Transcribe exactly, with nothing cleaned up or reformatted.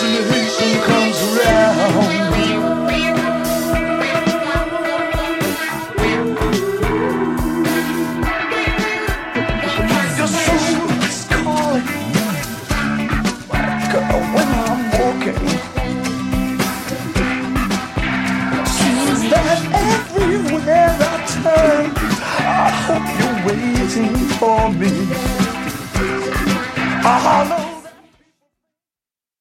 destination comes around. Your soul is calling, girl, when I'm walking. Seems that everywhere I turn, I hope you're waiting for me. I know